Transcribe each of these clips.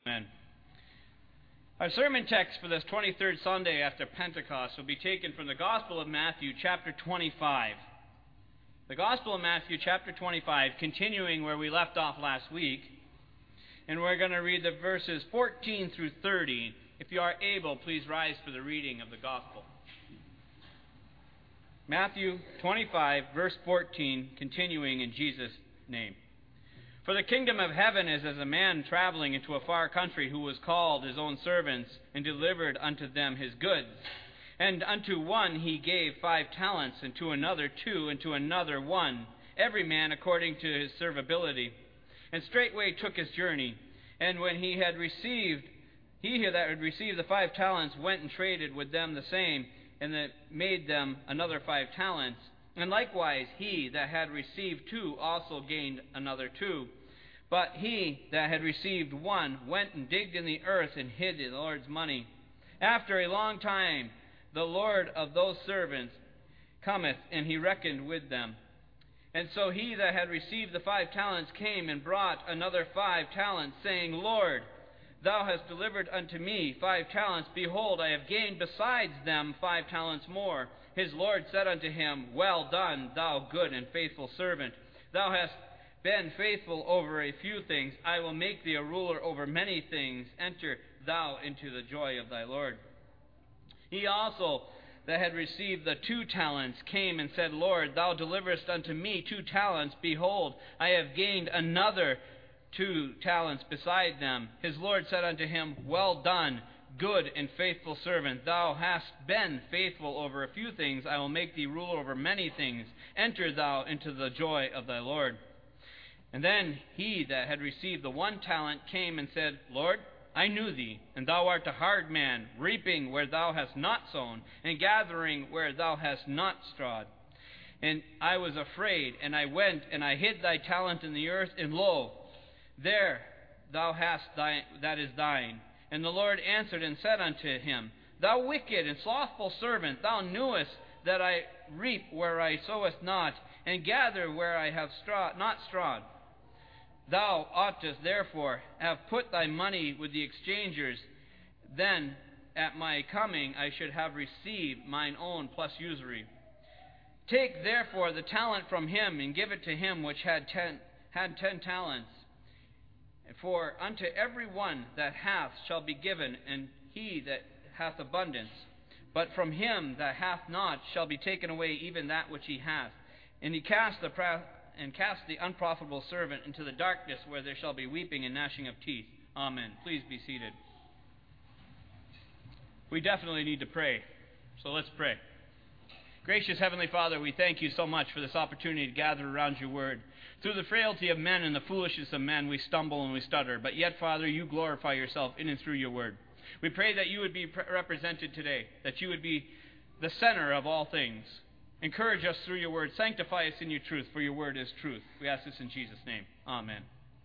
Amen. Our sermon text for this 23rd Sunday after Pentecost will be taken from the Gospel of Matthew, chapter 25. The Gospel of Matthew, chapter 25, continuing where we left off last week. And we're going to read the verses 14 through 30. If you are able, please rise for the reading of the Gospel. Matthew 25, verse 14, continuing in Jesus' name. For the kingdom of heaven is as a man traveling into a far country, who was called his own servants and delivered unto them his goods. And unto one he gave 5 talents, and to another 2, and to another 1, every man according to his servibility. And straightway took his journey. And when he that had received the 5 talents went and traded with them the same, and that made them another 5 talents. And likewise he that had received 2 also gained another 2. But he that had received 1 went and digged in the earth and hid the Lord's money. After a long time the Lord of those servants cometh, and he reckoned with them. And so he that had received the 5 talents came and brought another 5 talents, saying, Lord, thou hast delivered unto me 5 talents. Behold, I have gained besides them 5 talents more. His Lord said unto him, Well done, thou good and faithful servant. Thou hast been faithful over a few things. I will make thee a ruler over many things. Enter thou into the joy of thy Lord. He also that had received the 2 talents came and said, Lord, thou deliverest unto me 2 talents. Behold, I have gained another 2 talents beside them. His Lord said unto him, Well done, good and faithful servant. Thou hast been faithful over a few things. I will make thee ruler over many things. Enter thou into the joy of thy Lord. And then he that had received the 1 talent came and said, Lord, I knew thee, and thou art a hard man, reaping where thou hast not sown, and gathering where thou hast not strawed. And I was afraid, and I went, and I hid thy talent in the earth, and lo, there thou hast that is thine. And the Lord answered and said unto him, Thou wicked and slothful servant, thou knewest that I reap where I sowest not, and gather where I have not strawed. Thou oughtest therefore have put thy money with the exchangers. Then at my coming I should have received mine own plus usury. Take therefore the talent from him, and give it to him which had 10 talents. For unto every one that hath shall be given, and he that hath abundance. But from him that hath not shall be taken away even that which he hath. And he cast the unprofitable servant into the darkness, where there shall be weeping and gnashing of teeth. Amen. Please be seated. We definitely need to pray, so let's pray. Gracious Heavenly Father, we thank you so much for this opportunity to gather around your word. Through the frailty of men and the foolishness of men, we stumble and we stutter. But yet, Father, you glorify yourself in and through your word. We pray that you would be represented today, that you would be the center of all things. Encourage us through your word. Sanctify us in your truth, for your word is truth. We ask this in Jesus' name. Amen.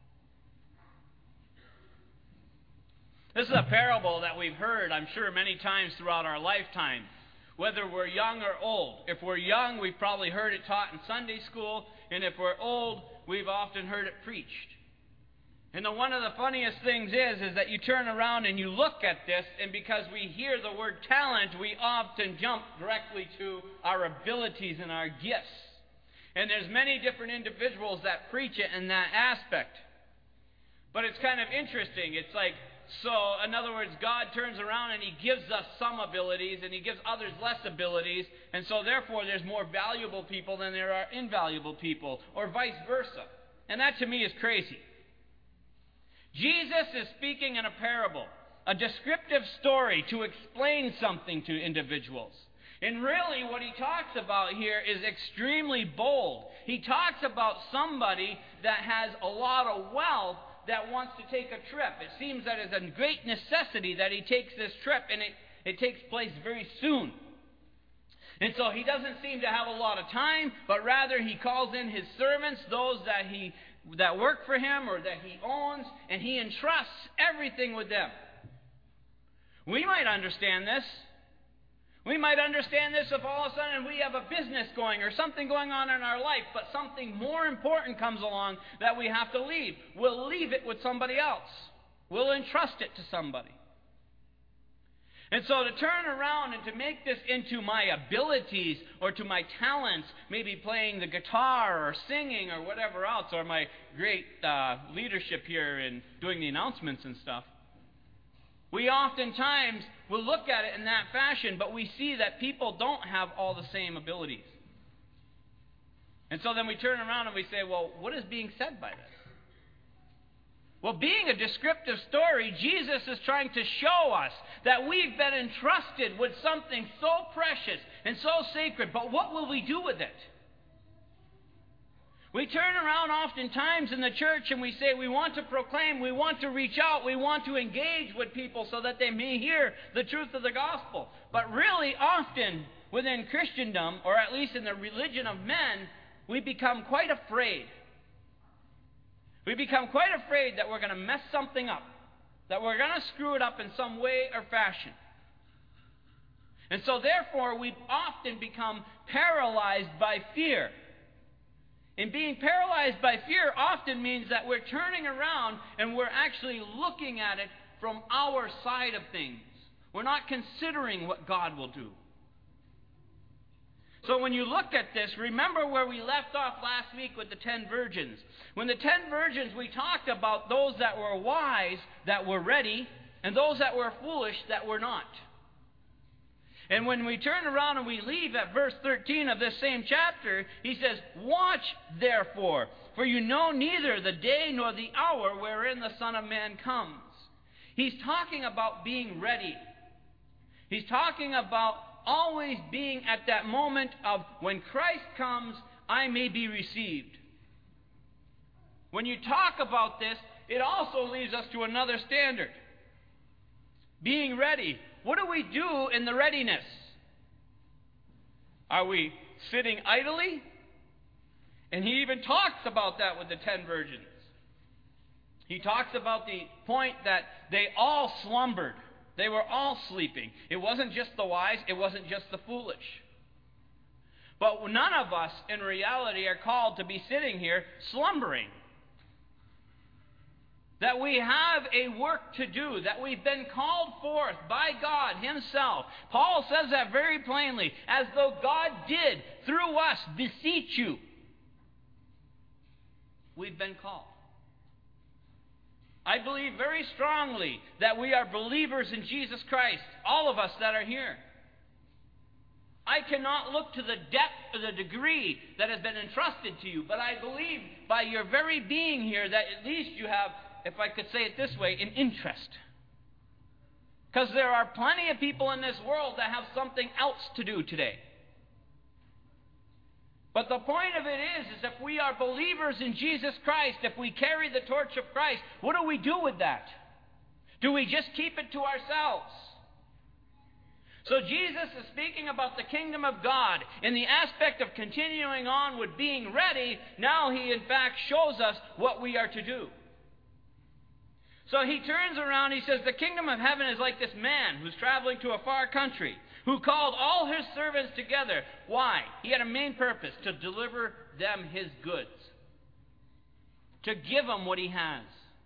This is a parable that we've heard, I'm sure, many times throughout our lifetime, whether we're young or old. If we're young, we've probably heard it taught in Sunday school, and if we're old, we've often heard it preached. And one of the funniest things is that you turn around and you look at this, and because we hear the word talent, we often jump directly to our abilities and our gifts. And there's many different individuals that preach it in that aspect. But it's kind of interesting. It's like, so in other words, God turns around and he gives us some abilities, and he gives others less abilities, and so therefore there's more valuable people than there are invaluable people, or vice versa. And that to me is crazy. Jesus is speaking in a parable, a descriptive story to explain something to individuals. And really what he talks about here is extremely bold. He talks about somebody that has a lot of wealth that wants to take a trip. It seems that it's a great necessity that he takes this trip, and it takes place very soon. And so he doesn't seem to have a lot of time, but rather he calls in his servants, those that work for him or that he owns, and he entrusts everything with them. We might understand this. We might understand this if all of a sudden we have a business going or something going on in our life, but something more important comes along that we have to leave. We'll leave it with somebody else. We'll entrust it to somebody. And so to turn around and to make this into my abilities or to my talents, maybe playing the guitar or singing or whatever else, or my great leadership here in doing the announcements and stuff, we oftentimes will look at it in that fashion, but we see that people don't have all the same abilities. And so then we turn around and we say, well, what is being said by this? Well, being a descriptive story, Jesus is trying to show us that we've been entrusted with something so precious and so sacred, but what will we do with it? We turn around oftentimes in the church and we say we want to proclaim, we want to reach out, we want to engage with people so that they may hear the truth of the gospel. But really often within Christendom, or at least in the religion of men, we become quite afraid. We become quite afraid that we're going to mess something up, that we're going to screw it up in some way or fashion. And so therefore we often become paralyzed by fear. And being paralyzed by fear often means that we're turning around and we're actually looking at it from our side of things. We're not considering what God will do. So when you look at this, remember where we left off last week with the 10 virgins. When the 10 virgins, we talked about those that were wise, that were ready, and those that were foolish, that were not. And when we turn around and we leave at verse 13 of this same chapter, he says, "Watch therefore, for you know neither the day nor the hour wherein the Son of Man comes." He's talking about being ready. He's talking about always being at that moment of when Christ comes, I may be received. When you talk about this, it also leads us to another standard. Being ready. What do we do in the readiness? Are we sitting idly? And he even talks about that with the 10 virgins. He talks about the point that they all slumbered. They were all sleeping. It wasn't just the wise. It wasn't just the foolish. But none of us, in reality, are called to be sitting here slumbering. That we have a work to do. That we've been called forth by God Himself. Paul says that very plainly. As though God did, through us, beseech you. We've been called. I believe very strongly that we are believers in Jesus Christ, all of us that are here. I cannot look to the depth or the degree that has been entrusted to you, but I believe by your very being here that at least you have, if I could say it this way, an interest. Because there are plenty of people in this world that have something else to do today. But the point of it is if we are believers in Jesus Christ, if we carry the torch of Christ, what do we do with that? Do we just keep it to ourselves? So Jesus is speaking about the kingdom of God in the aspect of continuing on with being ready. Now he in fact shows us what we are to do. So he turns around, he says, the kingdom of heaven is like this man who's traveling to a far country, who called all his servants together. Why? He had a main purpose, to deliver them his goods. To give them what he has.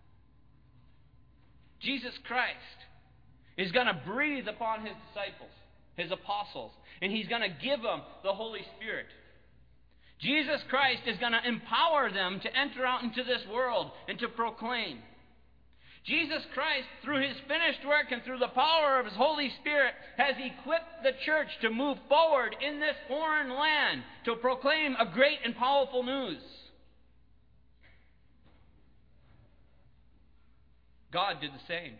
Jesus Christ is going to breathe upon his disciples, his apostles, and he's going to give them the Holy Spirit. Jesus Christ is going to empower them to enter out into this world and to proclaim. Jesus Christ, through his finished work and through the power of his Holy Spirit, has equipped the church to move forward in this foreign land to proclaim a great and powerful news. God did the same.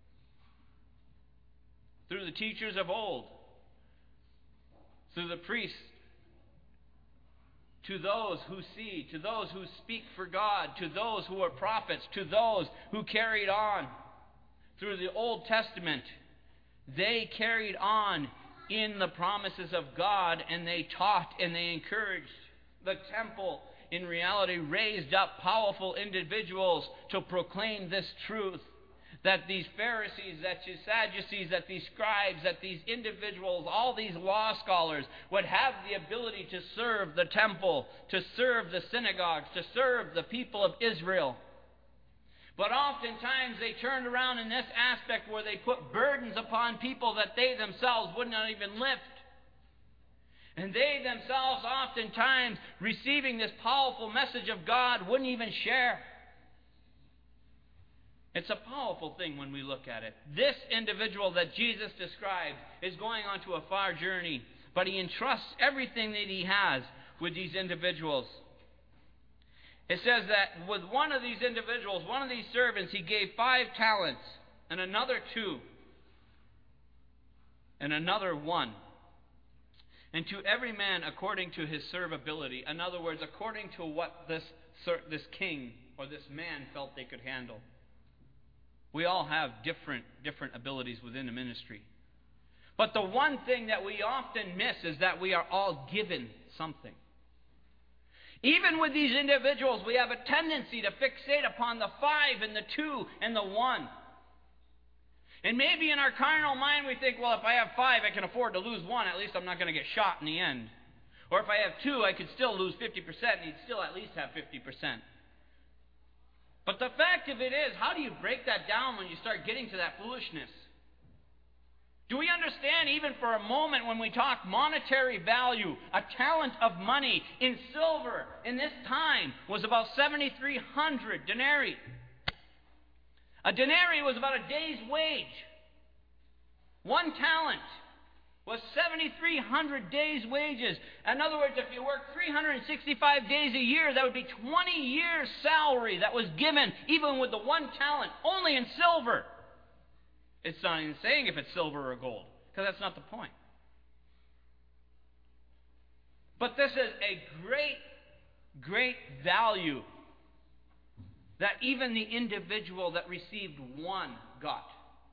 Through the teachers of old, through the priests, to those who see, to those who speak for God, to those who are prophets, to those who carried on through the Old Testament. They carried on in the promises of God, and they taught and they encouraged. The temple, in reality, raised up powerful individuals to proclaim this truth. That these Pharisees, that these Sadducees, that these scribes, that these individuals, all these law scholars would have the ability to serve the temple, to serve the synagogues, to serve the people of Israel. But oftentimes they turned around in this aspect where they put burdens upon people that they themselves would not even lift. And they themselves oftentimes, receiving this powerful message of God, wouldn't even share. It's a powerful thing when we look at it. This individual that Jesus described is going on to a far journey, but he entrusts everything that he has with these individuals. It says that with one of these individuals, one of these servants, he gave 5 talents, and another 2, and another 1. And to every man according to his servability. In other words, according to what this king or this man felt they could handle. We all have different abilities within the ministry. But the one thing that we often miss is that we are all given something. Even with these individuals, we have a tendency to fixate upon the 5 and the 2 and the 1. And maybe in our carnal mind we think, well, if I have 5, I can afford to lose 1. At least I'm not going to get shot in the end. Or if I have 2, I could still lose 50% and he'd still at least have 50%. But the fact of it is, how do you break that down when you start getting to that foolishness? Do we understand, even for a moment, when we talk monetary value, a talent of money in silver in this time was about 7,300 denarii. A denarii was about a day's wage. 1 talent was 7,300 days' wages. In other words, if you work 365 days a year, that would be 20 years' salary that was given, even with the 1 talent, only in silver. It's not even saying if it's silver or gold, because that's not the point. But this is a great, great value that even the individual that received 1 got.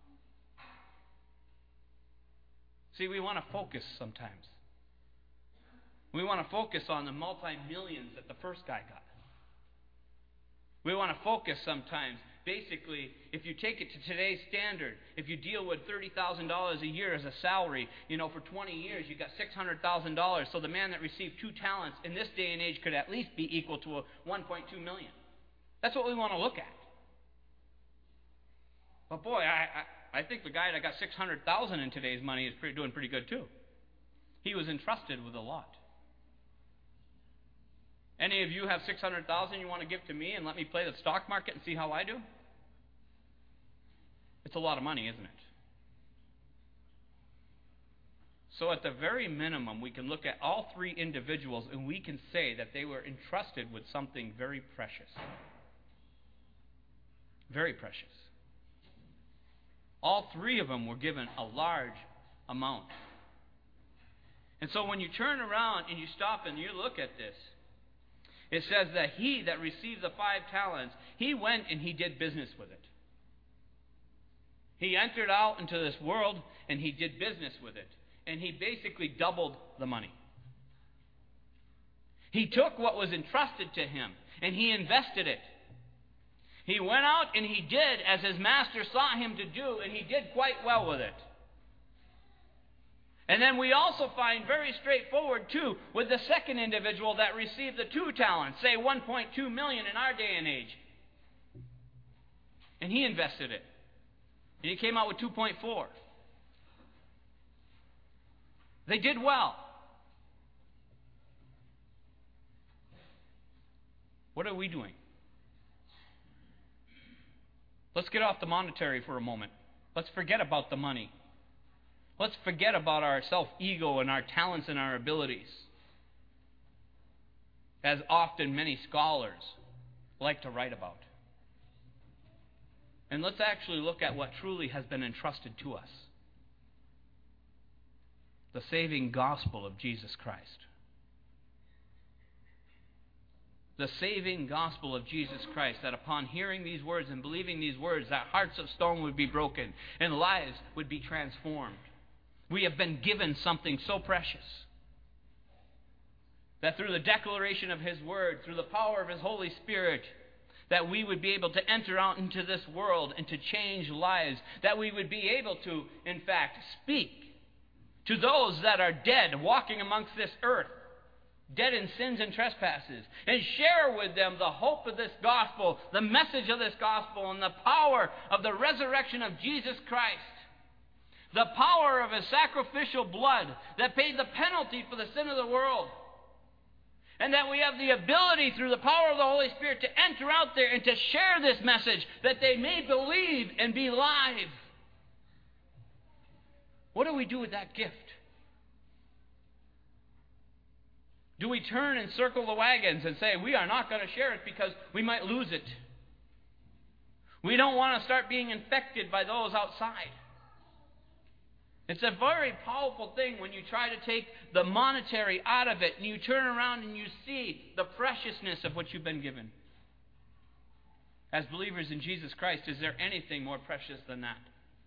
See, we want to focus sometimes. We want to focus on the multi-millions that the first guy got. We want to focus sometimes. Basically, if you take it to today's standard, if you deal with $30,000 a year as a salary, for 20 years you got $600,000. So the man that received 2 talents in this day and age could at least be equal to a $1.2 million. That's what we want to look at. But boy, I think the guy that got $600,000 in today's money is doing pretty good too. He was entrusted with a lot. Any of you have $600,000 you want to give to me and let me play the stock market and see how I do? It's a lot of money, isn't it? So at the very minimum, we can look at all 3 individuals and we can say that they were entrusted with something very precious. Very precious. All 3 of them were given a large amount. And so when you turn around and you stop and you look at this, it says that he that received the 5 talents, he went and he did business with it. He entered out into this world and he did business with it. And he basically doubled the money. He took what was entrusted to him and he invested it. He went out and he did as his master sought him to do, and he did quite well with it. And then we also find very straightforward, too, with the second individual that received the 2 talents, say $1.2 million in our day and age. And he invested it. And he came out with 2.4. They did well. What are we doing? Let's get off the monetary for a moment. Let's forget about the money. Let's forget about our self-ego and our talents and our abilities, as often many scholars like to write about. And let's actually look at what truly has been entrusted to us. The saving gospel of Jesus Christ. The saving gospel of Jesus Christ, that upon hearing these words and believing these words, that hearts of stone would be broken and lives would be transformed. We have been given something so precious that through the declaration of His Word, through the power of His Holy Spirit, that we would be able to enter out into this world and to change lives, that we would be able to, in fact, speak to those that are dead walking amongst this earth, dead in sins and trespasses, and share with them the hope of this gospel, the message of this gospel, and the power of the resurrection of Jesus Christ. The power of His sacrificial blood that paid the penalty for the sin of the world. And that we have the ability through the power of the Holy Spirit to enter out there and to share this message that they may believe and be live. What do we do with that gift? Do we turn and circle the wagons and say, we are not going to share it because we might lose it? We don't want to start being infected by those outside. It's a very powerful thing when you try to take the monetary out of it and you turn around and you see the preciousness of what you've been given. As believers in Jesus Christ, is there anything more precious than that?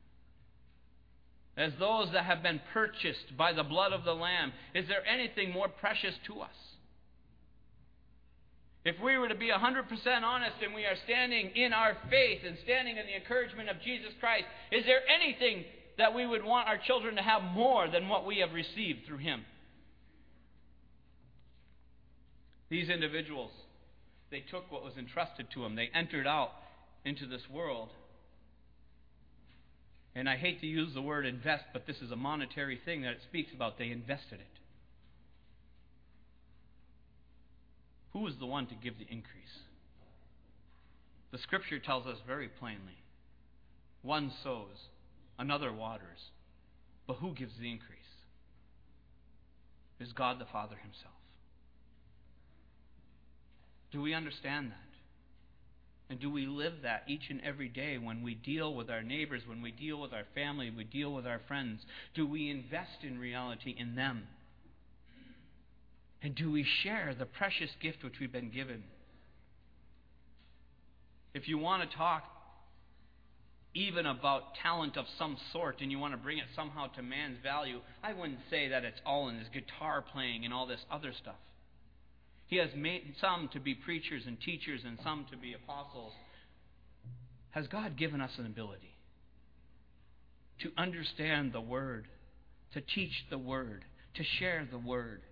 As those that have been purchased by the blood of the Lamb, is there anything more precious to us? If we were to be 100% honest and we are standing in our faith and standing in the encouragement of Jesus Christ, is there anything that we would want our children to have more than what we have received through Him? These individuals, they took what was entrusted to them. They entered out into this world. And I hate to use the word invest, but this is a monetary thing that it speaks about. They invested it. Who is the one to give the increase? The Scripture tells us very plainly. One sows, another waters. But who gives the increase? It is God the Father Himself. Do we understand that? And do we live that each and every day when we deal with our neighbors, when we deal with our family, we deal with our friends? Do we invest in reality in them? And do we share the precious gift which we've been given? If you want to talk even about talent of some sort and you want to bring it somehow to man's value, I wouldn't say that it's all in his guitar playing and all this other stuff. He has made some to be preachers and teachers and some to be apostles. Has God given us an ability to understand the Word, to teach the Word, to share the Word?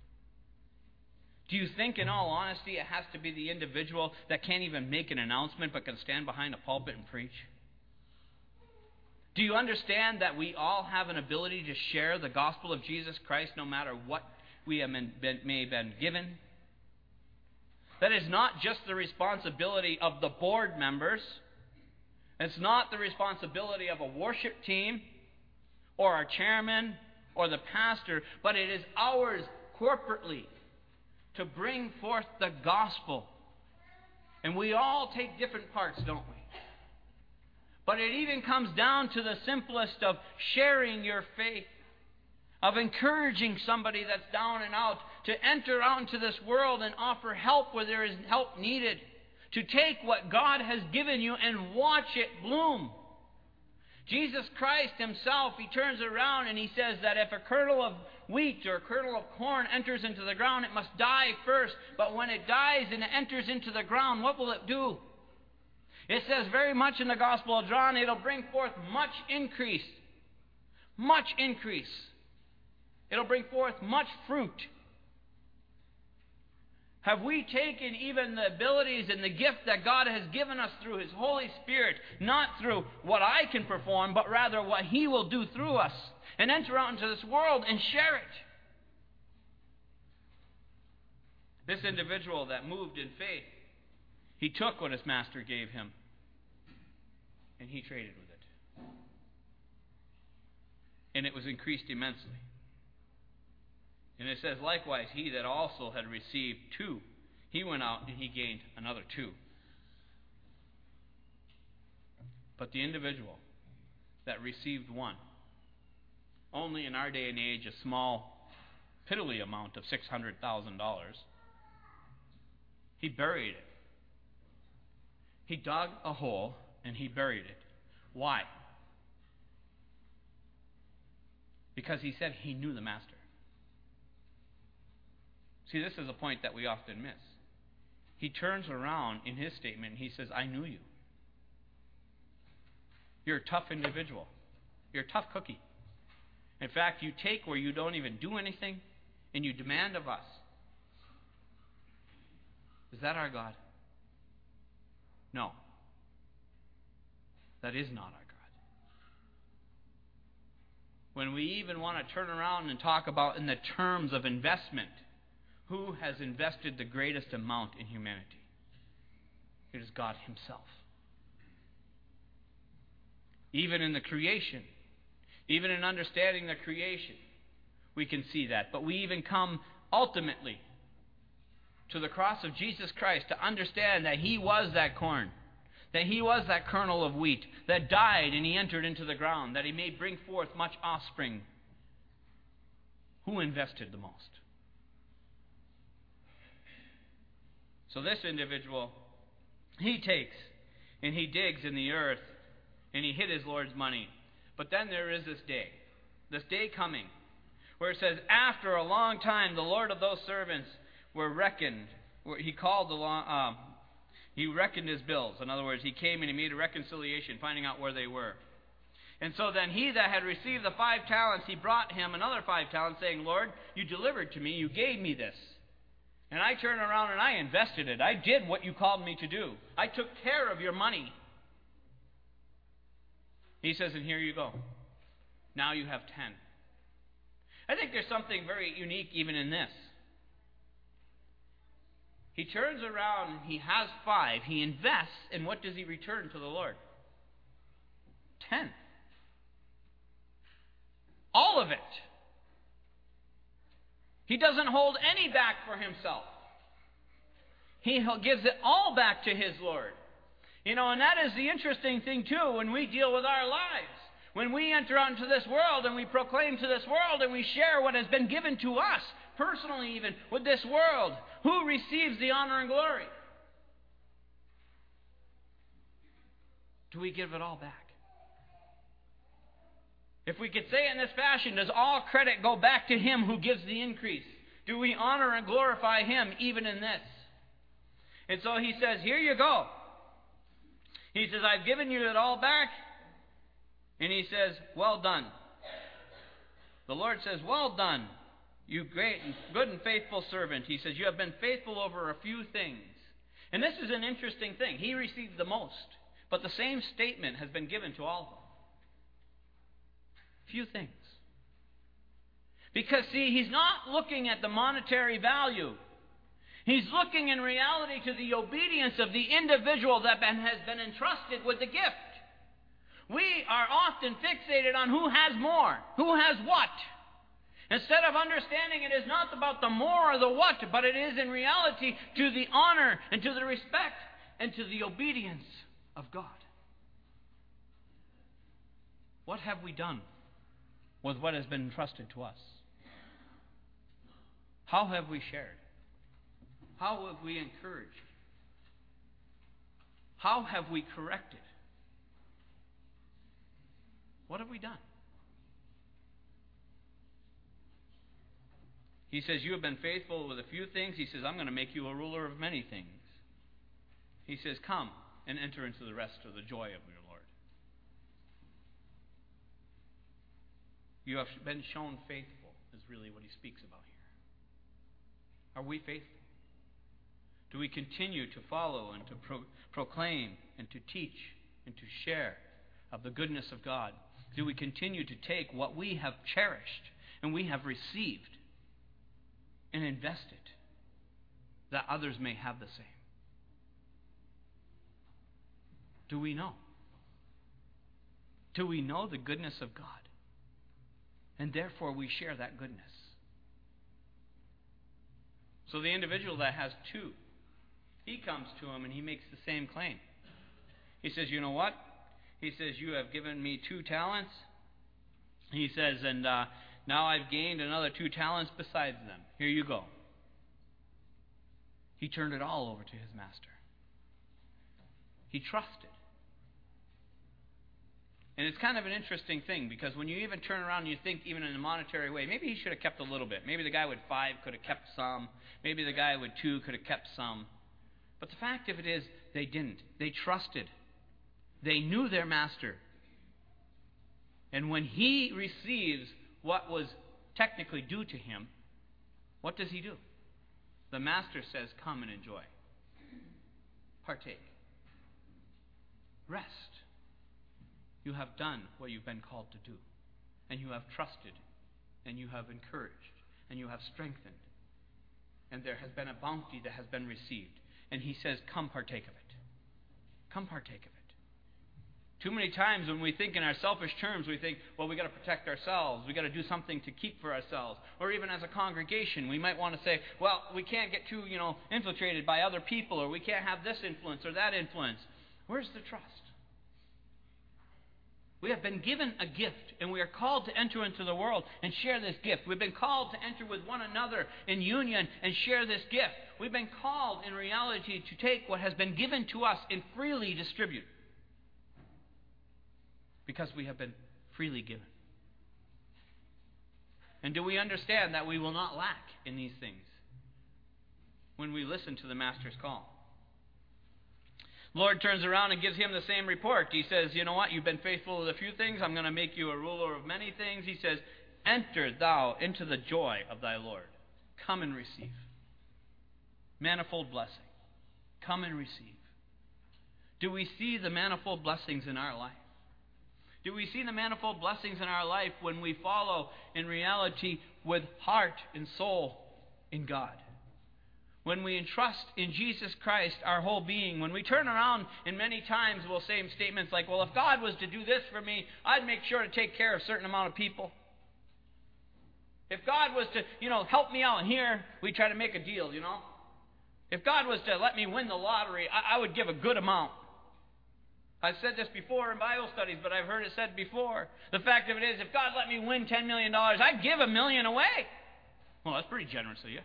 Do you think, in all honesty, it has to be the individual that can't even make an announcement but can stand behind a pulpit and preach? Do you understand that we all have an ability to share the gospel of Jesus Christ no matter what we may have been given? That is not just the responsibility of the board members. It's not the responsibility of a worship team or our chairman or the pastor, but it is ours corporately to bring forth the gospel. And we all take different parts, don't we? But it even comes down to the simplest of sharing your faith, of encouraging somebody that's down and out to enter out into this world and offer help where there is help needed, to take what God has given you and watch it bloom. Jesus Christ Himself, He turns around and He says that if a kernel of wheat or a kernel of corn enters into the ground, it must die first. But when it dies and it enters into the ground, what will it do? It says very much in the Gospel of John, it'll bring forth much increase. Much increase. It'll bring forth much fruit. Have we taken even the abilities and the gift that God has given us through His Holy Spirit, not through what I can perform, but rather what He will do through us, and enter out into this world and share it? This individual that moved in faith, he took what his master gave him, and he traded with it. And it was increased immensely. And it says, likewise, he that also had received 2, he went out and he gained another 2. But the individual that received 1, only in our day and age a small, piddly amount of $600,000, he buried it. He dug a hole and he buried it. Why? Because he said he knew the master. See, this is a point that we often miss. He turns around in his statement and he says, I knew you. You're a tough individual. You're a tough cookie. In fact, you take where you don't even do anything and you demand of us. Is that our God? No. That is not our God. When we even want to turn around and talk about in the terms of investment, who has invested the greatest amount in humanity? It is God Himself. Even in the creation, even in understanding the creation, we can see that. But we even come ultimately to the cross of Jesus Christ to understand that He was that corn, that He was that kernel of wheat that died and He entered into the ground, that He may bring forth much offspring. Who invested the most? So this individual, he takes and he digs in the earth and he hid his Lord's money. But then there is this day coming, where it says, after a long time, the Lord of those servants were reckoned. He reckoned his bills. In other words, he came and he made a reconciliation, finding out where they were. And so then he that had received the 5 talents, he brought him another 5 talents, saying, Lord, you delivered to me, you gave me this. And I turned around and I invested it. I did what you called me to do. I took care of your money. He says, and here you go. Now you have 10. I think there's something very unique even in this. He turns around and he has 5. He invests, and what does he return to the Lord? 10. All of it. He doesn't hold any back for himself. He gives it all back to his Lord. You know, and that is the interesting thing too when we deal with our lives. When we enter out into this world and we proclaim to this world and we share what has been given to us, personally even, with this world, who receives the honor and glory? Do we give it all back? If we could say it in this fashion, does all credit go back to Him who gives the increase? Do we honor and glorify Him even in this? And so He says, here you go. He says, I've given you it all back. And He says, well done. The Lord says, well done, you great and good and faithful servant. He says, you have been faithful over a few things. And this is an interesting thing. He received the most. But the same statement has been given to all of them. Few things. Because, see, He's not looking at the monetary value. He's looking in reality to the obedience of the individual that has been entrusted with the gift. We are often fixated on who has more, who has what. Instead of understanding it is not about the more or the what, but it is in reality to the honor and to the respect and to the obedience of God. What have we done with what has been entrusted to us? How have we shared? How have we encouraged? How have we corrected? What have we done? He says, you have been faithful with a few things. He says, I'm going to make you a ruler of many things. He says, come and enter into the rest of the joy of your Lord. You have been shown faithful, is really what he speaks about here. Are we faithful? Do we continue to follow and to proclaim and to teach and to share of the goodness of God? Do we continue to take what we have cherished and we have received and invest it that others may have the same? Do we know? Do we know the goodness of God? And therefore we share that goodness. So the individual that has 2, he comes to him and he makes the same claim. He says, you know what? He says, you have given me 2 talents. He says, and now I've gained another 2 talents besides them. Here you go. He turned it all over to his master. He trusted. And it's kind of an interesting thing, because when you even turn around and you think even in a monetary way, maybe he should have kept a little bit. Maybe the guy with 5 could have kept some. Maybe the guy with 2 could have kept some. But the fact of it is, they didn't. They trusted. They knew their master. And when he receives what was technically due to him, what does he do? The master says, come and enjoy. partake. Rest. You have done what you've been called to do. And you have trusted. And you have encouraged. And you have strengthened. And there has been a bounty that has been received. And he says, come partake of it. Come partake of it. Too many times when we think in our selfish terms, we think, well, we've got to protect ourselves. We've got to do something to keep for ourselves. Or even as a congregation, we might want to say, well, we can't get too, infiltrated by other people, or we can't have this influence or that influence. Where's the trust? We have been given a gift, and we are called to enter into the world and share this gift. We've been called to enter with one another in union and share this gift. We've been called, in reality, to take what has been given to us and freely distribute. Because we have been freely given. And do we understand that we will not lack in these things when we listen to the Master's call? Lord turns around and gives him the same report. He says, you know what? You've been faithful with a few things. I'm going to make you a ruler of many things. He says, enter thou into the joy of thy Lord. Come and receive. Manifold blessing. Come and receive. Do we see the manifold blessings in our life? Do we see the manifold blessings in our life when we follow, in reality, with heart and soul in God? When we entrust in Jesus Christ our whole being, when we turn around and many times we'll say statements like, well, if God was to do this for me, I'd make sure to take care of a certain amount of people. If God was to, help me out here, we try to make a deal, If God was to let me win the lottery, I would give a good amount. I've said this before in Bible studies, but I've heard it said before. The fact of it is, if God let me win $10 million, I'd give $1 million away. Well, that's pretty generous of you.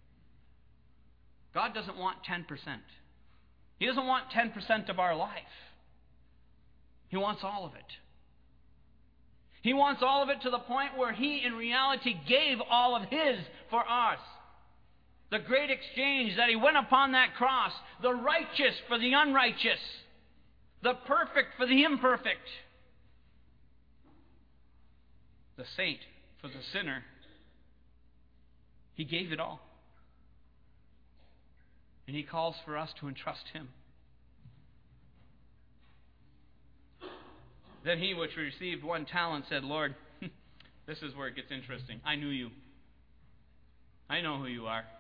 God doesn't want 10%. He doesn't want 10% of our life. He wants all of it. He wants all of it to the point where He, in reality, gave all of His for us. The great exchange that He went upon that cross, the righteous for the unrighteous, the perfect for the imperfect, the saint for the sinner. He gave it all. And He calls for us to entrust Him. Then he which received 1 talent said, Lord, this is where it gets interesting. I knew you. I know who you are.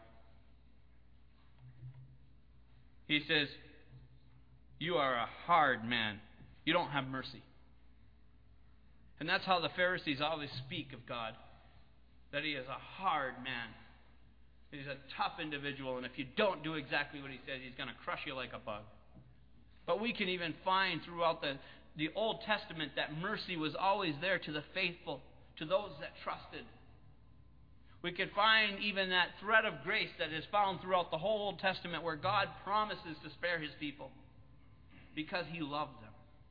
He says, you are a hard man. You don't have mercy. And that's how the Pharisees always speak of God. That He is a hard man. He's a tough individual, and if you don't do exactly what He says, He's going to crush you like a bug. But we can even find throughout the Old Testament that mercy was always there to the faithful, to those that trusted. We can find even that thread of grace that is found throughout the whole Old Testament where God promises to spare His people because He loved them.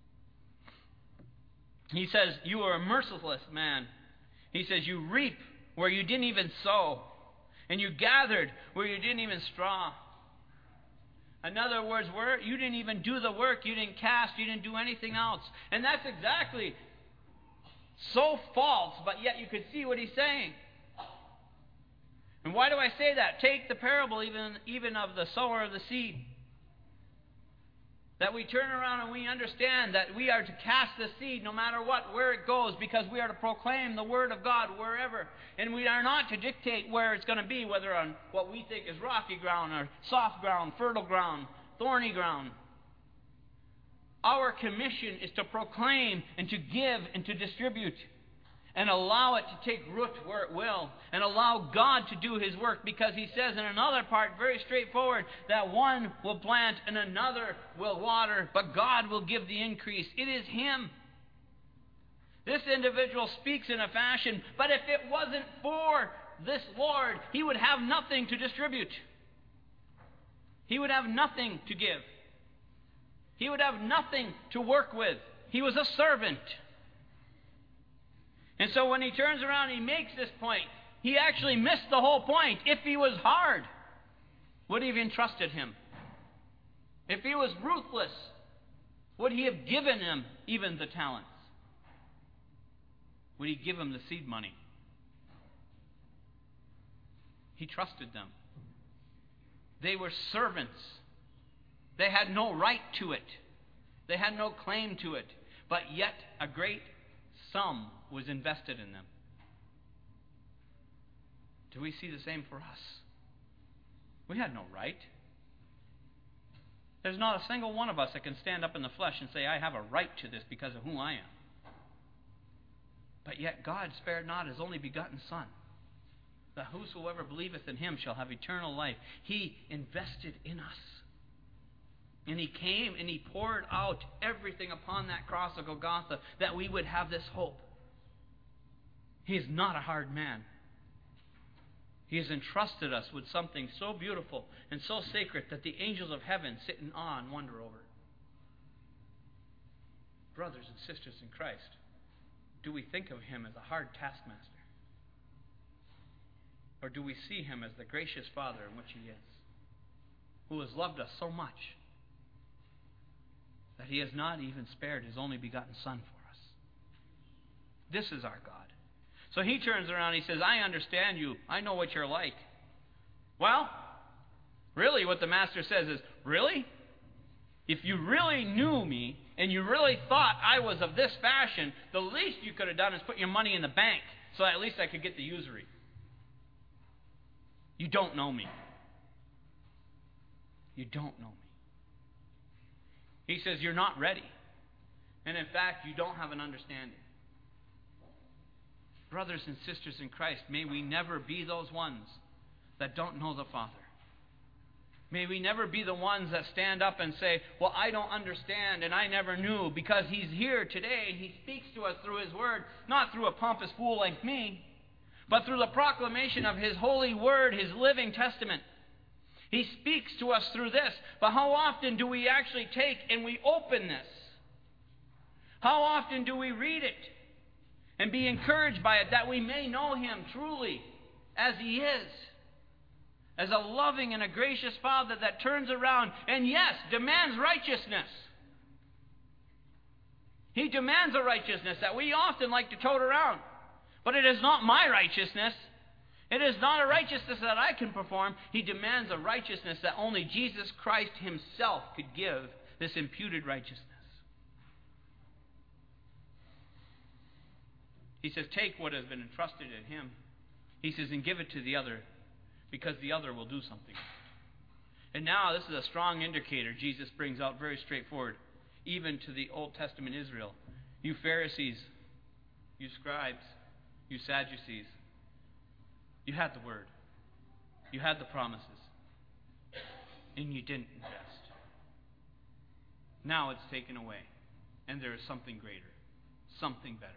He says, you are a merciless man. He says, you reap where you didn't even sow. And you gathered where you didn't even straw. In other words, where you didn't even do the work, you didn't cast, you didn't do anything else. And that's exactly so false, but yet you could see what He's saying. And why do I say that? Take the parable even of the sower of the seed. That we turn around and we understand that we are to cast the seed no matter what, where it goes, because we are to proclaim the Word of God wherever. And we are not to dictate where it's going to be, whether on what we think is rocky ground or soft ground, fertile ground, thorny ground. Our commission is to proclaim and to give and to distribute and allow it to take root where it will and allow God to do His work, because He says in another part, very straightforward, that one will plant and another will water, but God will give the increase. It is Him. This individual speaks in a fashion, but if it wasn't for this Lord, he would have nothing to distribute. He would have nothing to give. He would have nothing to work with. He was a servant. And so when he turns around and he makes this point, he actually missed the whole point. If he was hard, would he have entrusted him? If he was ruthless, would he have given him even the talents? Would he give him the seed money? He trusted them. They were servants. They had no right to it. They had no claim to it. But yet a great sum was invested in them. Do we see the same for us? We had no right. There's not a single one of us that can stand up in the flesh and say, I have a right to this because of who I am. But yet God spared not His only begotten Son, that whosoever believeth in Him shall have eternal life. He invested in us. And He came and He poured out everything upon that cross of Golgotha that we would have this hope. He is not a hard man. He has entrusted us with something so beautiful and so sacred that the angels of heaven sit in awe and wonder over it. Brothers and sisters in Christ, do we think of Him as a hard taskmaster? Or do we see Him as the gracious Father in which He is, who has loved us so much that He has not even spared His only begotten Son for us? This is our God. So He turns around and He says, I understand you. I know what you're like. Well, really what the Master says is, really? If you really knew me and you really thought I was of this fashion, the least you could have done is put your money in the bank so at least I could get the usury. You don't know me. You don't know me. He says, you're not ready. And in fact, you don't have an understanding. Brothers and sisters in Christ, may we never be those ones that don't know the Father. May we never be the ones that stand up and say, well, I don't understand and I never knew, because He's here today and He speaks to us through His Word, not through a pompous fool like me, but through the proclamation of His holy Word, His living testament. He speaks to us through this. But how often do we actually take and we open this? How often do we read it and be encouraged by it, that we may know Him truly as He is, as a loving and a gracious Father that turns around and, yes, demands righteousness. He demands a righteousness that we often like to tote around. But it is not my righteousness. It is not a righteousness that I can perform. He demands a righteousness that only Jesus Christ Himself could give, this imputed righteousness. He says, take what has been entrusted in Him. He says, and give it to the other, because the other will do something. And now this is a strong indicator Jesus brings out very straightforward, even to the Old Testament Israel. You Pharisees, you scribes, you Sadducees, you had the Word. You had the promises. And you didn't invest. Now it's taken away. And there is something greater, something better.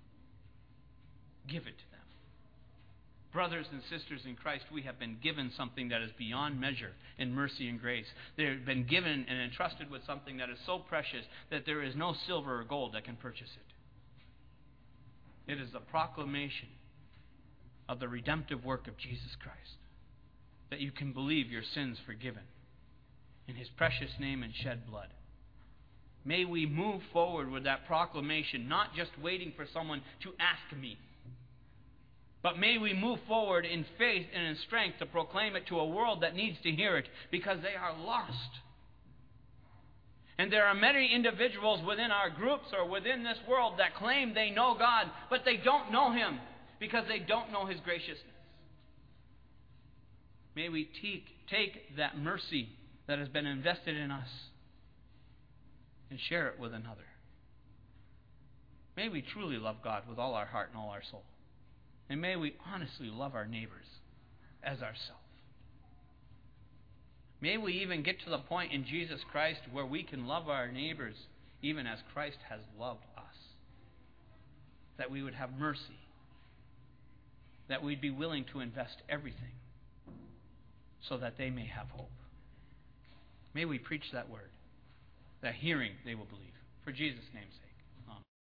Give it to them. Brothers and sisters in Christ, we have been given something that is beyond measure in mercy and grace. They have been given and entrusted with something that is so precious that there is no silver or gold that can purchase it. It is the proclamation of the redemptive work of Jesus Christ, that you can believe your sins forgiven in His precious name and shed blood. May we move forward with that proclamation, not just waiting for someone to ask me, but may we move forward in faith and in strength to proclaim it to a world that needs to hear it, because they are lost. And there are many individuals within our groups or within this world that claim they know God, but they don't know Him because they don't know His graciousness. May we take that mercy that has been invested in us and share it with another. May we truly love God with all our heart and all our soul. And may we honestly love our neighbors as ourselves. May we even get to the point in Jesus Christ where we can love our neighbors even as Christ has loved us. That we would have mercy. That we'd be willing to invest everything so that they may have hope. May we preach that word, that hearing they will believe. For Jesus' name's sake.